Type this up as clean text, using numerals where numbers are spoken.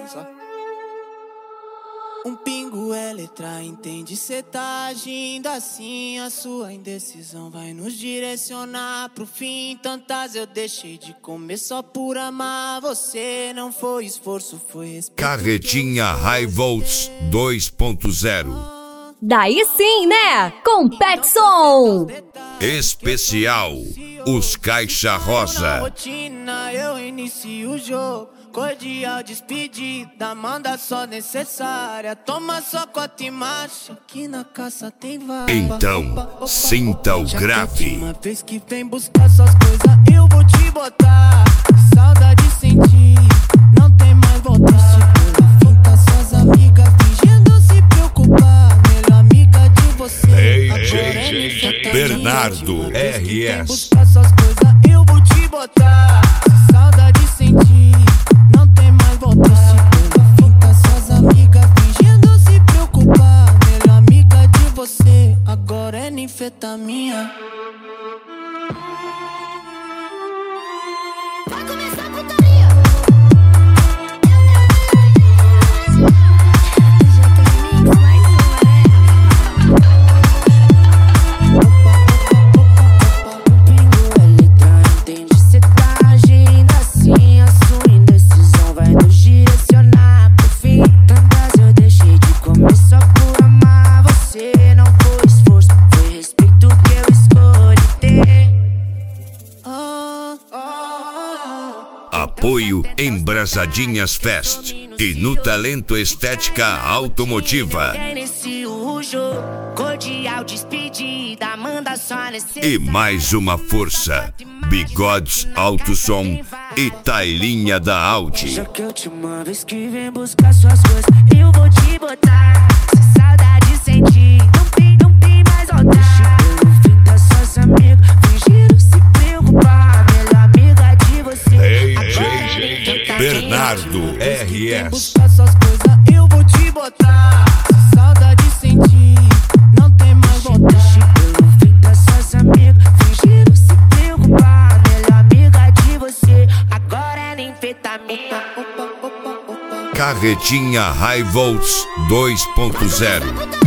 só. Um pingo é letra, entende? Cê tá agindo assim, a sua indecisão vai nos direcionar pro fim. Tantas eu deixei de comer só por amar você. Não foi esforço, foi respeito. Carretinha High Volts 2.0. Daí sim, né? Com Petson. Especial, os Caixa Rosa. Na rotina eu inicio o jogo. Cordial despedida, manda só necessária. Toma só cota e marcha, que na caça tem vaga. Então, sinta o grave. Uma vez que vem buscar suas coisas, eu vou te botar. Saudade sentir, não tem mais volta. Finta suas amigas fingindo se preocupar. Melhor amiga de você. Bernardo RS. Buscar suas coisas, eu vou te botar. Saudade sentir, não tem mais volta. Finta suas amigas fingindo se preocupar. Melhor amiga de você, agora é ninfetamina. Vai começar a putaria. Apoio Embrasadinhas Fest e no Talento Estética Automotiva. Inicio o jogo, cordial despedida, manda só nesse. E mais uma força, Bigodes Auto Som e Tailinha da Audi. Já que a última vez que vem buscar suas coisas, eu vou te botar. Se saudade sentir, não tem mais volta. Pelo fim das suas amigas, fingiram se preocupar. Melhor amiga de você. Bernardo RS. Buscar suas coisas, eu vou te botar. Se saudade sentir, não tem mais volta. Pelo fim das suas amigas, fingiram se preocupar. Melhor amiga de você, agora é ninfetamina. Carretinha High Volts 2.0.